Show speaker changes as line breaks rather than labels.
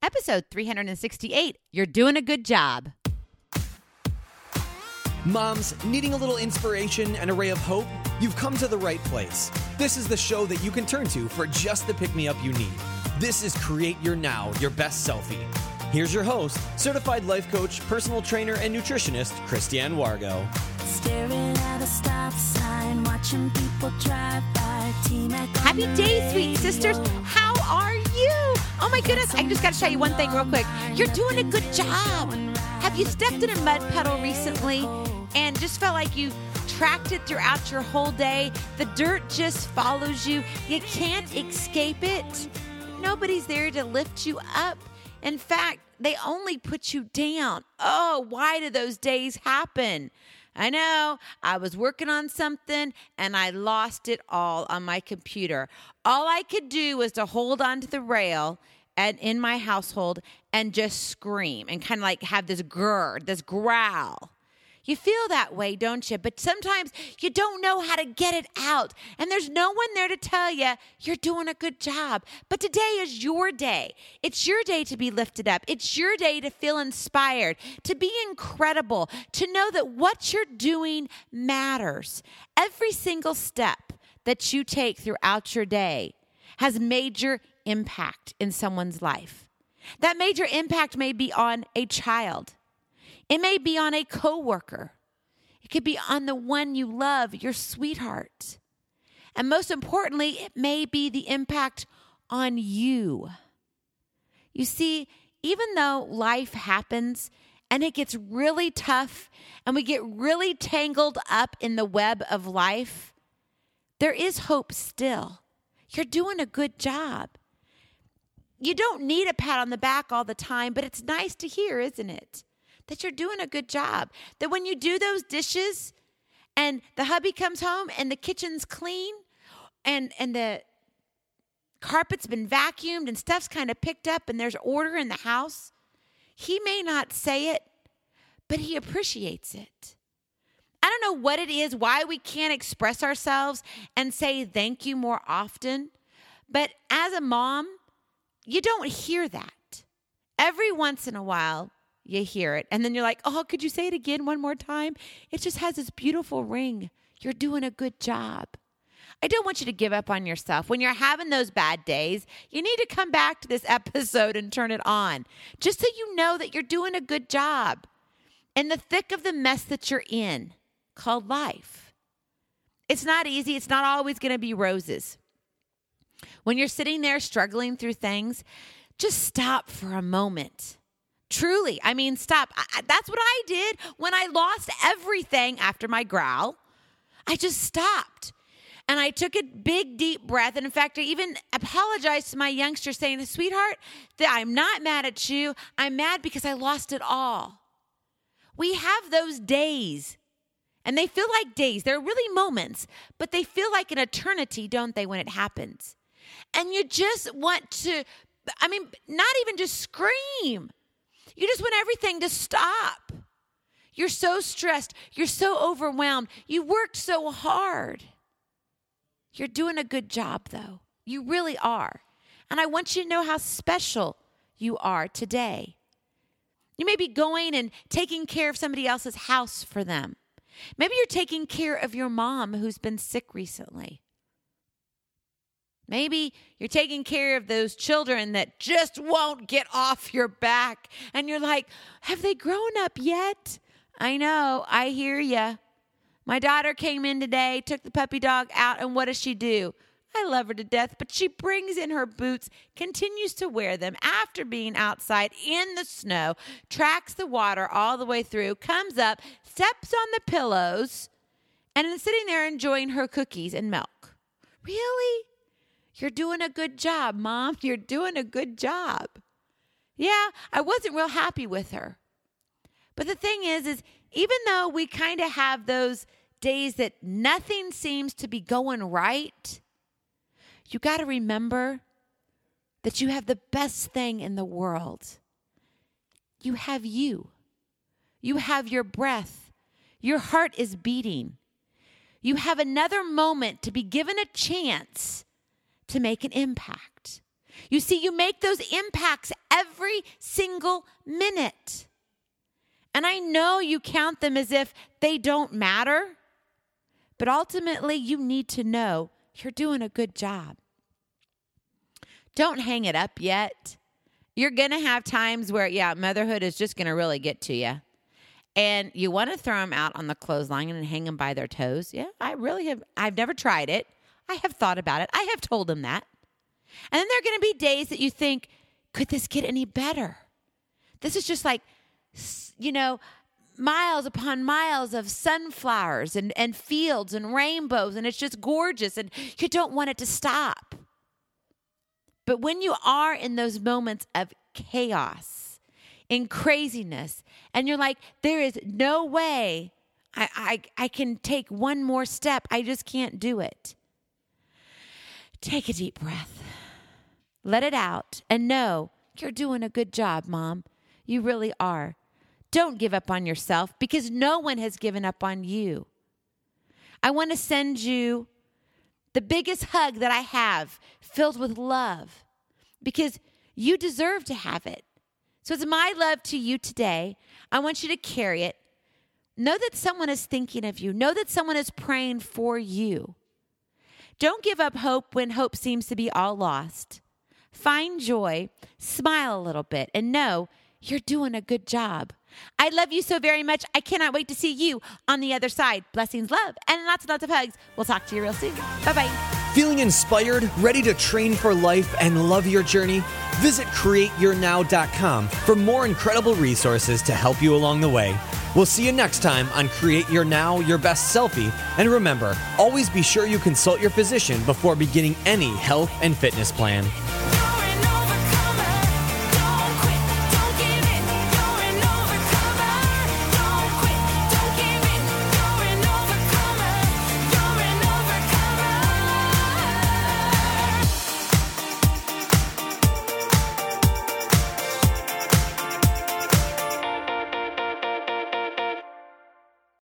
episode 368. You're doing a good job.
Moms, needing a little inspiration and a ray of hope? You've come to the right place. This is the show that you can turn to for just the pick-me-up you need. This is Create Your Now, Your Best Selfie. Here's your host, certified life coach, personal trainer, and nutritionist, Christiane Wargo.
Staring at a stop sign, watching people drive by.
Happy day, sweet sisters. How are you? Oh my goodness, I just got to tell you one thing real quick. You're doing a good job. Have you stepped in a mud puddle recently and just felt like you tracked it throughout your whole day? The dirt just follows you. You can't escape it. Nobody's there to lift you up. In fact, they only put you down. Oh, why do those days happen? I know, I was working on something and I lost it all on my computer. All I could do was to hold onto the rail and in my household and just scream and kind of like have this growl. You feel that way, don't you? But sometimes you don't know how to get it out. And there's no one there to tell you you're doing a good job. But today is your day. It's your day to be lifted up. It's your day to feel inspired, to be incredible, to know that what you're doing matters. Every single step that you take throughout your day has major impact in someone's life. That major impact may be on a child. It may be on a coworker. It could be on the one you love, your sweetheart. And most importantly, it may be the impact on you. You see, even though life happens and it gets really tough and we get really tangled up in the web of life, there is hope still. You're doing a good job. You don't need a pat on the back all the time, but it's nice to hear, isn't it? That you're doing a good job. That when you do those dishes and the hubby comes home and the kitchen's clean and the carpet's been vacuumed and stuff's kind of picked up and there's order in the house, he may not say it, but he appreciates it. I don't know what it is, why we can't express ourselves and say thank you more often, but as a mom, you don't hear that. Every once in a while, you hear it. And then you're like, oh, could you say it again one more time? It just has this beautiful ring. You're doing a good job. I don't want you to give up on yourself. When you're having those bad days, you need to come back to this episode and turn it on. Just so you know that you're doing a good job in the thick of the mess that you're in called life. It's not easy. It's not always going to be roses. When you're sitting there struggling through things, just stop for a moment. Truly, I mean, stop. That's what I did when I lost everything after my growl. I just stopped. And I took a big, deep breath. And in fact, I even apologized to my youngster saying, sweetheart, that I'm not mad at you. I'm mad because I lost it all. We have those days. And they feel like days. They're really moments. But they feel like an eternity, don't they, when it happens? And you just want to, not even just scream. You just want everything to stop. You're so stressed. You're so overwhelmed. You worked so hard. You're doing a good job, though. You really are. And I want you to know how special you are today. You may be going and taking care of somebody else's house for them. Maybe you're taking care of your mom who's been sick recently. Maybe you're taking care of those children that just won't get off your back. And you're like, have they grown up yet? I know. I hear you. My daughter came in today, took the puppy dog out, and what does she do? I love her to death, but she brings in her boots, continues to wear them after being outside in the snow, tracks the water all the way through, comes up, steps on the pillows, and is sitting there enjoying her cookies and milk. Really? You're doing a good job, Mom. You're doing a good job. Yeah, I wasn't real happy with her. But the thing is even though we kind of have those days that nothing seems to be going right, you got to remember that you have the best thing in the world. You have you. You have your breath. Your heart is beating. You have another moment to be given a chance to make an impact. You see, you make those impacts every single minute. And I know you count them as if they don't matter, but ultimately you need to know you're doing a good job. Don't hang it up yet. You're going to have times where, motherhood is just going to really get to you. And you want to throw them out on the clothesline and hang them by their toes. Yeah, I've never tried it. I have thought about it. I have told them that. And then there are going to be days that you think, could this get any better? This is just like, miles upon miles of sunflowers and fields and rainbows, and it's just gorgeous, and you don't want it to stop. But when you are in those moments of chaos, in craziness, and you're like, there is no way I can take one more step. I just can't do it. Take a deep breath. Let it out and know you're doing a good job, Mom. You really are. Don't give up on yourself because no one has given up on you. I want to send you the biggest hug that I have, filled with love, because you deserve to have it. So it's my love to you today. I want you to carry it. Know that someone is thinking of you. Know that someone is praying for you. Don't give up hope when hope seems to be all lost. Find joy, smile a little bit, and know you're doing a good job. I love you so very much. I cannot wait to see you on the other side. Blessings, love, and lots and lots of hugs. We'll talk to you real soon. Bye-bye.
Feeling inspired, ready to train for life, and love your journey? Visit CreateYourNow.com for more incredible resources to help you along the way. We'll see you next time on Create Your Now, Your Best Selfie. And remember, always be sure you consult your physician before beginning any health and fitness plan.